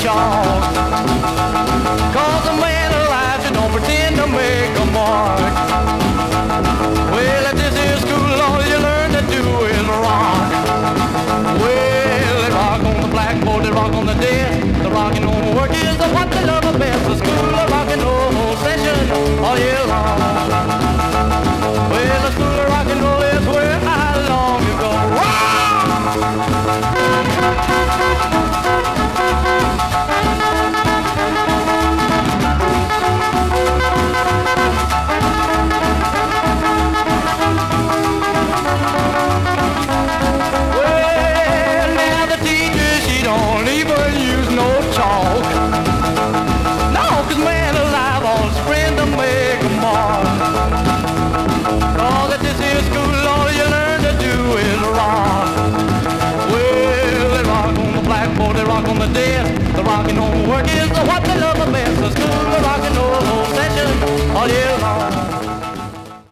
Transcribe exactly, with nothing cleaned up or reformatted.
chalk. Cause a man alive, you don't pretend to make a mark. Well, at this here school, all you learn to do is rock. Well, they rock on the blackboard, they rock on the desk. The rockin' on work is the what they love the best. The school of rock and roll session all year long. Well, the school of rock and roll is where I long to go. Well, now the teacher, she don't even use no chalk. No, 'cause man alive, all sprint to make a mark. Cause at this here school, all you learn to do is rock. Well, they rock on the blackboard, they rock on the desk. The rockin' on work is the what they love the best. The school of rock and roll session all year long.